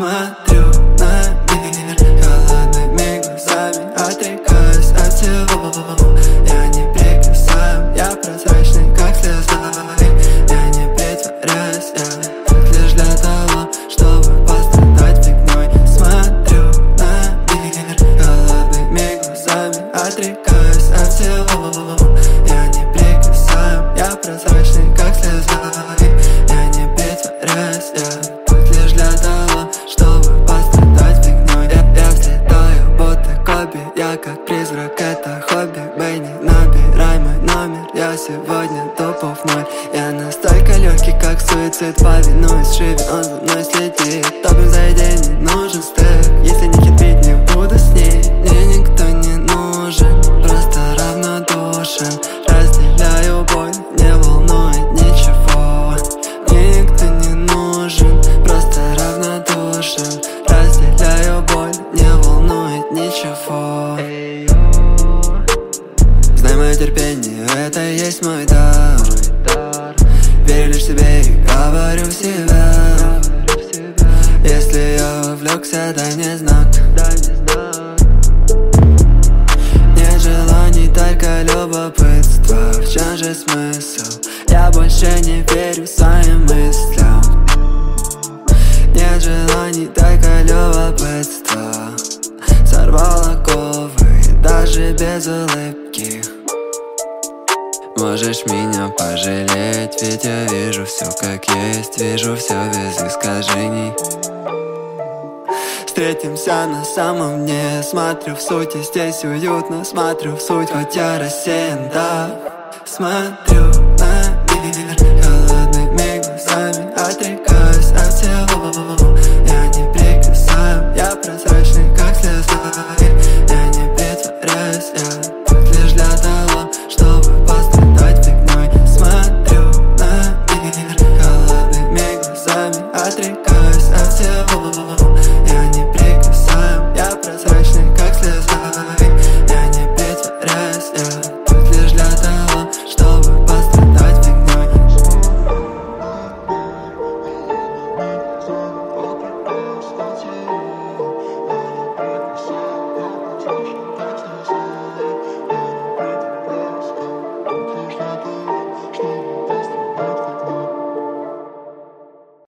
Смотрю на мир холодными глазами, отрекаюсь от всего. Я не прикасаем, я прозрачный, как слеза. Я не притворяюсь, я лишь для того, чтобы пострадать фигней. Смотрю на мир холодными глазами, отрекаюсь от всего. Я не прикасаем, я прозрачный, как слеза. Я не притворяюсь, я лишь для того, чтобы пострадать фигней. Я взлетаю, будто Коби, я как призрак, это хобби. Бенни, набирай мой номер, я сегодня топов ноль. Я настолько легкий, как суицид, повинуюсь Шиве, он за мной следит. Топим заведений, нужен стек, если не хитрить, не буду с ней. Мне никто не нужен, просто равнодушен. Разделяю боль, не волнует ничего. Мне никто не нужен, просто равнодушен. Разделяю боль, не волнует ничего. Знай мое терпение, это и есть мой дар. Верю лишь себе и говорю в себя. Если я увлекся, дай мне знак. Нет желаний, только любопытство. В чем же смысл? Я больше не верю своим мыслям. Нет желаний, только любопытство. Сорвал оковы, даже без улыбки. Можешь меня пожалеть, ведь я вижу все как есть. Вижу все без искажений. Встретимся на самом дне. Смотрю в суть, и здесь уютно. Смотрю в суть, хоть я рассеян, да. Смотрю на